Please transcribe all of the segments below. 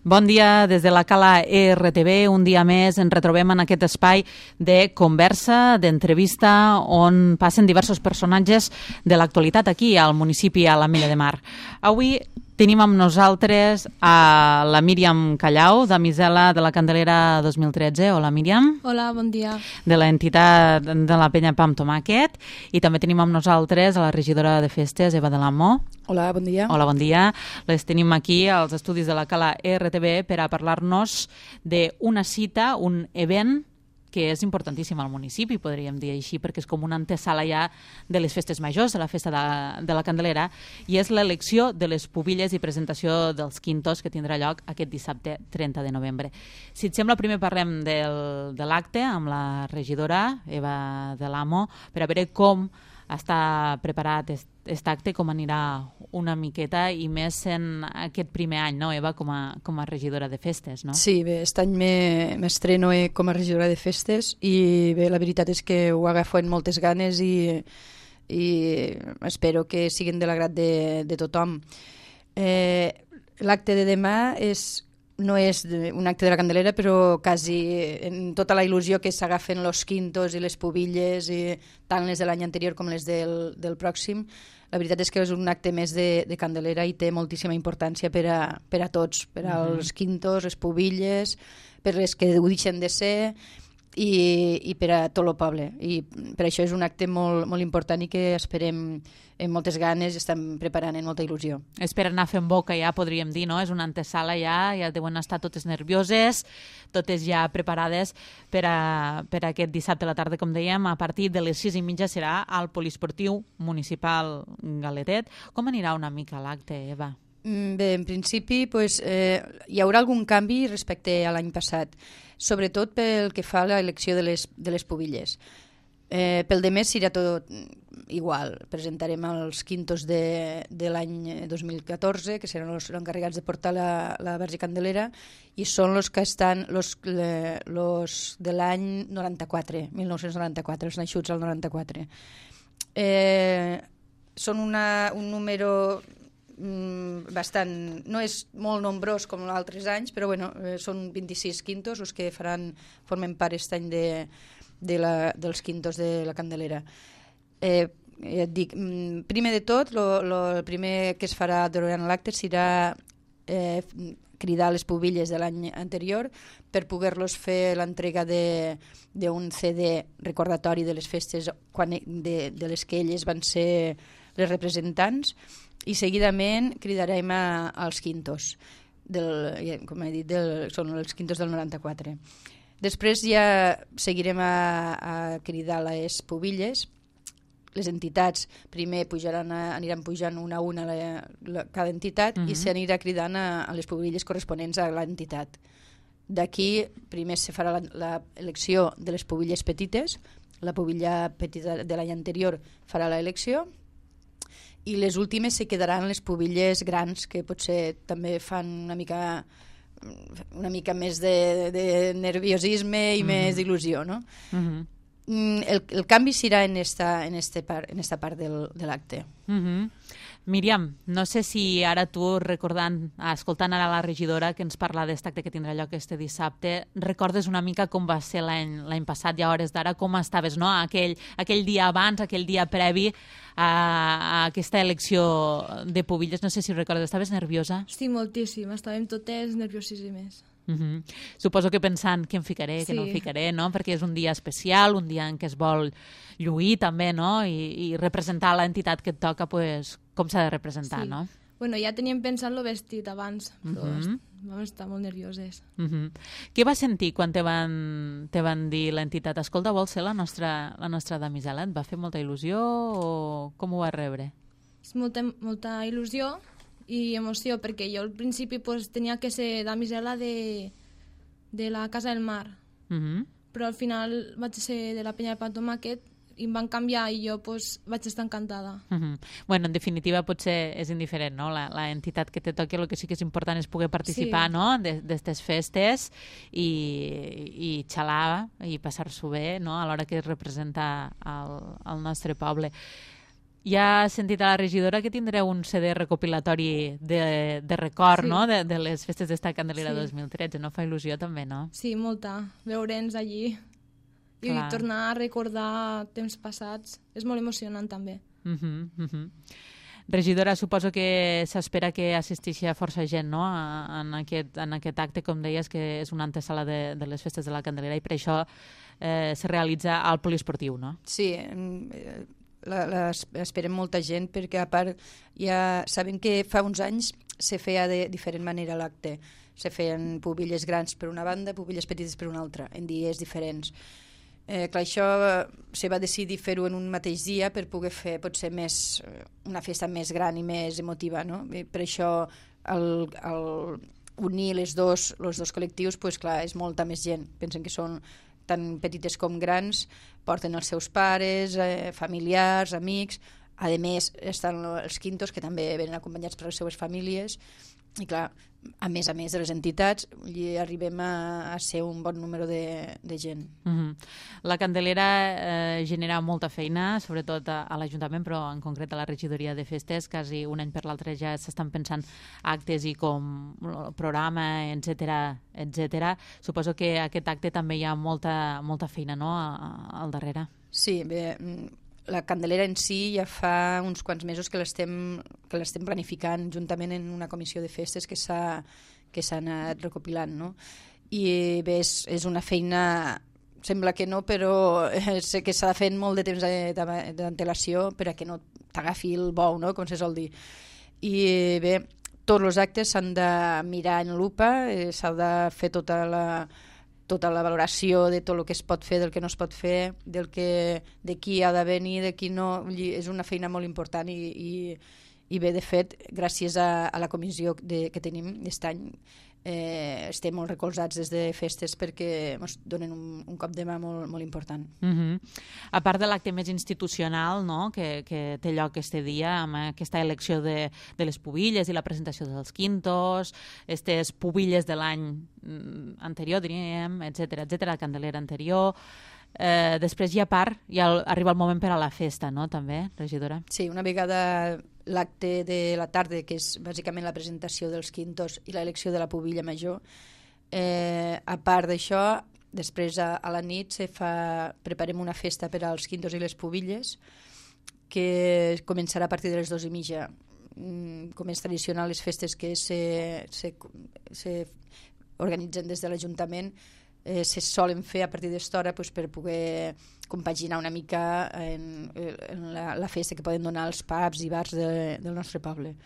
Bon dia des de la Cala RTV. Un dia més ens retrobem en aquest espai de conversa, d'entrevista, on passen diversos personatges de l'actualitat aquí, al municipi, a l'Ametlla de Mar. Avui tenim amb nosaltres a la Míriam Callau, damisela de la Candelera 2013. Hola, Míriam. Hola, bon dia. De l'entitat de la Penya Pam Tomàquet. I també tenim amb nosaltres a la regidora de festes, Eva de l'Amo. Hola, bon dia. Hola, bon dia. Les tenim aquí als estudis de la Cala RTV per a parlar-nos d'una cita, un event que és importantíssim al municipi, podríem dir així, perquè és com una antesala ja de les festes majors, de la festa de la Candelera, i és l'elecció de les pubilles i presentació dels quintos que tindrà lloc aquest dissabte 30 de novembre. Si et sembla, primer parlem de l'acte amb la regidora Eva de l'Amo, per a veure com està preparat aquest acte, com anirà una miqueta, i més en aquest primer any, no, Eva, com a regidora de festes, no? Sí, bé, aquest any m'estreno com a regidora de festes i bé, la veritat és que ho agafo amb moltes ganes i espero que siguin de l'agrat de tothom. L'acte de demà no és un acte de la Candelera, però quasi en tota la il·lusió que s'agafen los quintos i les pubilles, i tant les de l'any anterior com les del pròxim. La veritat és que és un acte més de Candelera i té moltíssima importància per a tots, per als quintos, les pubilles, per les que ho deixen de ser i per a tot el poble. I per això és un acte molt, molt important i que esperem amb moltes ganes i estem preparant amb molta il·lusió. És per anar fent boca ja, podríem dir, no? És una antesala ja deuen estar totes nervioses, totes ja preparades per a aquest dissabte a la tarda, com dèiem, a partir de les 6:30 serà al Poliesportiu Municipal Galetet. Com anirà una mica l'acte, Eva? Bé, en principi hi haurà algun canvi respecte a l'any passat, sobretot pel que fa a l'elecció de les pubilles. Pel de més serà tot igual. Presentarem els quintos de l'any 2014, que seran els encarregats de portar la Verge Candelera, i són els que estan los de l'any 94, 1994, els naixuts al 94. Són un número bastant, no és molt nombrós com els altres anys, però bueno, són 26 quintos els que formen part aquest any dels quintos de la Candelera. Et dic, primer de tot, el primer que es farà durant l'acte serà cridar les pubilles de l'any anterior per poder-los fer l'entrega d'un CD recordatori de les festes de les que elles van ser les representants, i seguidament cridarem als quintos, com he dit, són els quintos del 94. Després ja seguirem a cridar les pubilles. Les entitats primer aniran pujant una a una cada entitat, i s'anirà cridant a les pubilles corresponents a l'entitat. D'aquí primer se farà l'elecció de les pubilles petites, la pubilla petita de l'any anterior farà l'elecció, i les últimes se quedaran les pubilles grans, que potser també fan una mica més de nerviosisme i més d'il·lusió, no? El canvi serà en esta part de l'acte. Míriam, no sé si ara tu, escoltant ara la regidora que ens parla d'aquest acte que tindrà lloc este dissabte, recordes una mica com va ser l'any passat i a hores d'ara, com estaves, no? Aquell dia abans, aquell dia previ a aquesta elecció de pubilles, no sé si recordes, estaves nerviosa? Sí, moltíssim, estàvem totes nerviosíssimes. Suposo que pensant què em ficaré, què no em ficaré, no? Perquè és un dia especial, un dia en què es vol lluir també, no? I representar l'entitat que et toca, pues, com s'ha de representar, sí. No? Bueno, ja teníem pensat el vestit abans, però vam estar molt nervioses. Què vas sentir quan te van dir l'entitat, escolta, vols ser la nostra damisela? Et va fer molta il·lusió o com ho vas rebre? És molta il·lusió i emoció, perquè jo al principi tenia que ser damisela de la Casa del Mar, però al final vaig ser de la Penya de Pam Tomàquet i em van canviar i jo vaig estar encantada. Bueno, en definitiva potser és indiferent, no? La entitat que te toqui, el que sí que és important és poder participar, no? D'estes festes i xalar i passar-s'ho bé, no? A l'hora que es representa el nostre poble. Ja he sentit a la regidora que tindreu un CD recopilatori de record, no?, de les festes d'esta Candelera 2013. No fa il·lusió també, no? Sí, molta. Veure'ns allí i tornar a recordar temps passats. És molt emocionant també. Regidora, suposo que s'espera que assisteixi a força gent, no?, en aquest acte, com deies, que és una antesala de les festes de la Candelera, i per això se realitza al poliesportiu, no? Sí, esperem molta gent, perquè a part ja sabem que fa uns anys se feia de diferent manera l'acte. Se feien pubilles grans per una banda, pubilles petites per una altra, en dies diferents. Clar, això se va decidir fer-ho en un mateix dia per poder fer potser una festa més gran i més emotiva, no? Per això unir els dos col·lectius, pues, clar, és molta més gent. Pensen que són tan petites com grans, porten els seus pares, familiars, amics. A més, estan els quintos, que també venen acompanyats per les seves famílies. I clar, a més de les entitats, arribem a ser un bon número de gent. La Candelera genera molta feina, sobretot a l'Ajuntament, però en concret a la regidoria de festes. Quasi un any per l'altre ja s'estan pensant actes i com programa, etc. Suposo que aquest acte també hi ha molta feina, no?, al darrere. Sí, bé, la Candelera en si ja fa uns quants mesos que l'estem planificant juntament en una comissió de festes que s'ha anat recopilant, no? I bé, és una feina, sembla que no, però sé que s'ha fet molt de temps d'antelació per a que no t'agafi el bou, no?, com se sol dir. I bé, tots els actes s'han de mirar en lupa, s'ha de fer tota la valoració de tot el que es pot fer, del que no es pot fer, de qui ha de venir, de qui no. És una feina molt important i bé, de fet, gràcies a la comissió que tenim aquest any, estem molt recolzats des de festes perquè ens donen un cop de mà molt important. A part de l'acte més institucional, no?, que té lloc aquest dia, amb aquesta elecció de les pubilles i la presentació dels quintos, aquestes pubilles de l'any anterior, diríem, etc., la Candelera anterior. Després ja arriba el moment per a la festa, no?, també, regidora? Sí, una vegada l'acte de la tarda, que és bàsicament la presentació dels quintos i l'elecció de la pubilla major, a part d'això, després a la nit preparem una festa per als quintos i les pubilles, que començarà a partir de les 2:30. Com és tradicional, les festes que se organitzen des de l'Ajuntament se solen fer a partir d'esta hora per poder compaginar una mica en la festa que poden donar els pubs i bars del nostre poble.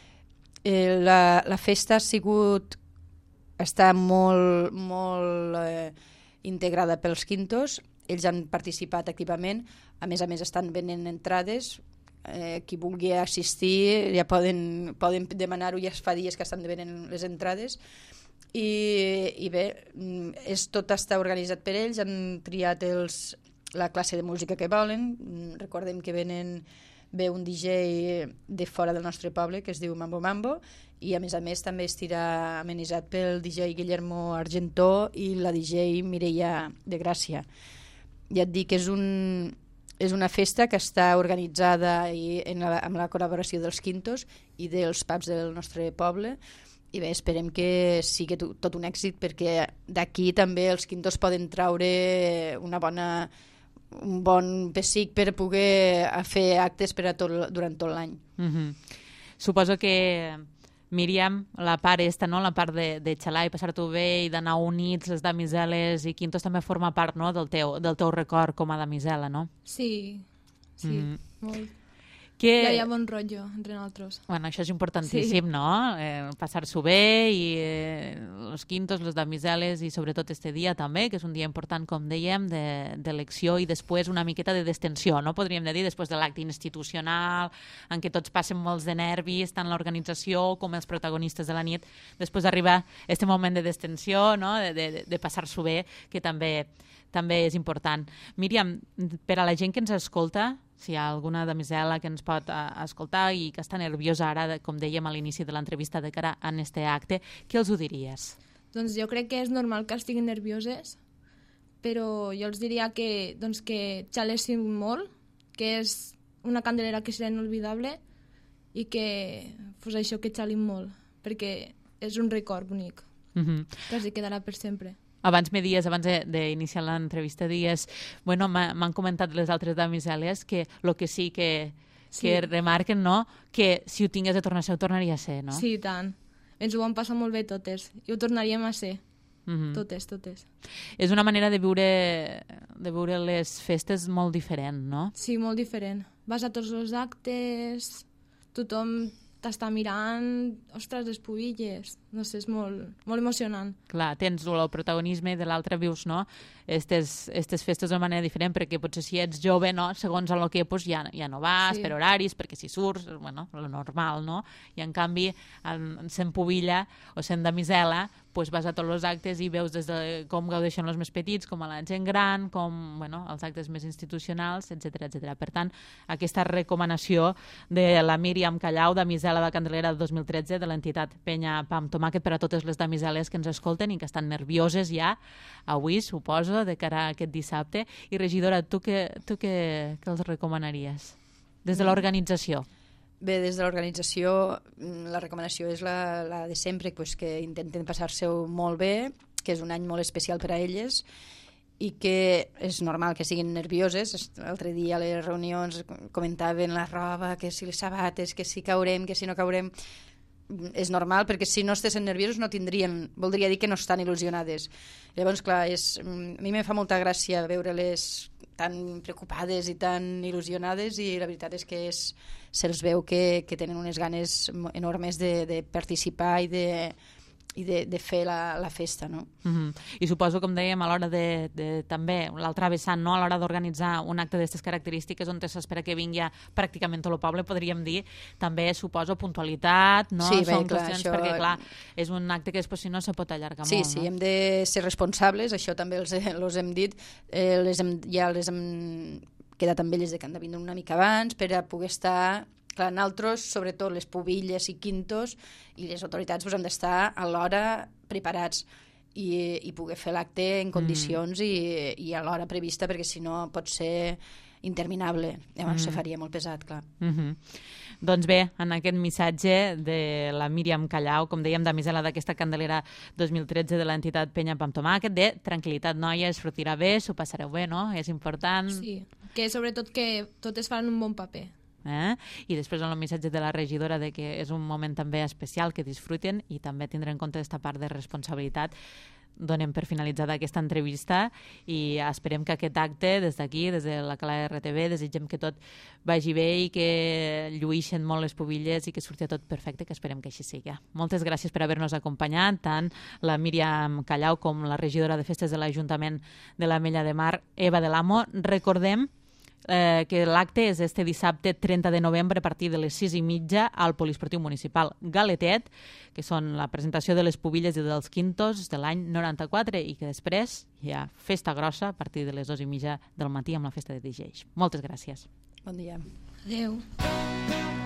La festa està molt integrada pels quintos, ells han participat activament, a més estan venent entrades, qui vulgui assistir ja poden demanar-ho, ja fa dies que estan venent les entrades. I bé, tot està organitzat per ells, han triat la classe de música que volen. Recordem que ve un DJ de fora del nostre poble que es diu Mambo Mambo, i a més també estirà amenitzat pel DJ Guillermo Argentó i la DJ Mireia de Gràcia. Ja et dic, és una festa que està organitzada amb la col·laboració dels quintos i dels pubs del nostre poble. I bé, esperem que sigui tot un èxit, perquè d'aquí també els quintos poden traure un bon pessic per poder fer actes durant tot l'any. Suposo que, Míriam, la part no?, la part de xalar i passar-t'ho bé i d'anar units, les damiseles i quintos, també forma part, no?, del teu record com a damisela, no? Sí, molt. Ja hi ha bon rotllo entre nosaltres. Bueno, això és importantíssim, no? Passar-s'ho bé i els quintos, les damiseles i sobretot este dia també, que és un dia important, com dèiem, d'elecció i després una miqueta de destensió, no? Podríem dir, després de l'acte institucional, en què tots passen molts de nervis, tant l'organització com els protagonistes de la nit, després arriba aquest moment de destensió, no?, de passar-s'ho bé, que també és important. Míriam, per a la gent que ens escolta, si hi ha alguna damisela que ens pot escoltar i que està nerviosa ara, com dèiem a l'inici de l'entrevista, de cara a aquest acte, què els ho diries? Doncs jo crec que és normal que estiguin nervioses, però jo els diria que xalessin molt, que és una Candelera que serà inolvidable i que fos això que xalim molt, perquè és un record bonic, que es quedarà per sempre. Abans d'iniciar l'entrevista dies, bueno, m'han comentat les altres damisel·les que el que sí que remarquen, no?, que si ho tingués de tornar a ser, ho tornaria a ser, no? Sí, tant. Ens ho vam passar molt bé totes i ho tornaríem a ser. Totes. És una manera de viure les festes molt diferent, no? Sí, molt diferent. Vas a tots els actes, tothom t'està mirant, ostres, les pubilles, no sé, és molt emocionant. Clar, tens el protagonisme de l'altre, vius, no?, estes festes d'una manera diferent, perquè potser si ets jove, no?, segons el que pues, ja no vas, per horaris, perquè si surts, bueno, lo normal, no? I en canvi, sent pubilla o sent damisela, pues vas a tots els actes i veus des de com gaudeixen els més petits, com a la gent gran, com, bueno, els actes més institucionals, etc. Per tant, aquesta recomanació de la Míriam Callau, damisela de Candelera 2013, de l'entitat Penya Pam Tomàquet, per a totes les damiseles que ens escolten i que estan nervioses ja, avui, suposo, de cara a aquest dissabte. I, regidora, tu què els recomanaries des de l'organització? Bé, des de l'organització la recomanació és la de sempre, pues, que intenten passar-se-ho molt bé, que és un any molt especial per a elles i que és normal que siguin nervioses. L'altre dia a les reunions comentaven la roba, que si les sabates, que si caurem, que si no caurem. És normal, perquè si no estessin nerviosos no tindrien, voldria dir que no estan il·lusionades. Llavors, clar, a mi me fa molta gràcia veure-les tan preocupades i tan il·lusionades, i la veritat és que se'ls veu que tenen unes ganes enormes de participar i de fer la festa, no? I suposo, com dèiem, a l'hora de també, l'altra vessant, no?, a l'hora d'organitzar un acte d'aquestes característiques on s'espera que vingui pràcticament tot el poble, podríem dir, també suposo puntualitat, no? Sí, bé, són clar, qüestions, això... perquè, clar, és un acte que després, si no, se pot allargar sí, molt, sí, no? hem de ser responsables, això també els hem dit, ja les hem quedat amb elles de que han de vindre una mica abans per a poder estar... Clar, nosaltres, sobretot les pubilles i quintos, i les autoritats pues, han d'estar a l'hora preparats i poder fer l'acte en condicions i a l'hora prevista, perquè si no pot ser interminable. Llavors se faria molt pesat, clar. Doncs bé, en aquest missatge de la Míriam Callau, com dèiem, damisela d'aquesta Candelera 2013 de l'entitat Penya Pam Tomàquet, de tranquil·litat, noies, sortirà bé, s'ho passareu bé, no? És important. Sí, que sobretot que totes fan un bon paper. I després el missatge de la regidora de que és un moment també especial, que disfruten i també tindre en compte aquesta part de responsabilitat. Donem per finalitzada aquesta entrevista i esperem que aquest acte, des d'aquí, des de la Cala RTV, desitgem que tot vagi bé i que lluïxen molt les pubilles i que surti tot perfecte, que esperem que així sigui. Moltes gràcies per haver-nos acompanyat, tant la Míriam Callau com la regidora de Festes de l'Ajuntament de l'Ametlla de Mar, Eva de l'Amo. Recordem que l'acte és este dissabte 30 de novembre a partir de les 6:30 al Poliesportiu Municipal Galetet, que són la presentació de les pubilles i dels quintos de l'any 94 i que després hi ha festa grossa a partir de les 2:30 del matí amb la festa de DJs. Moltes gràcies. Bon dia. Adéu.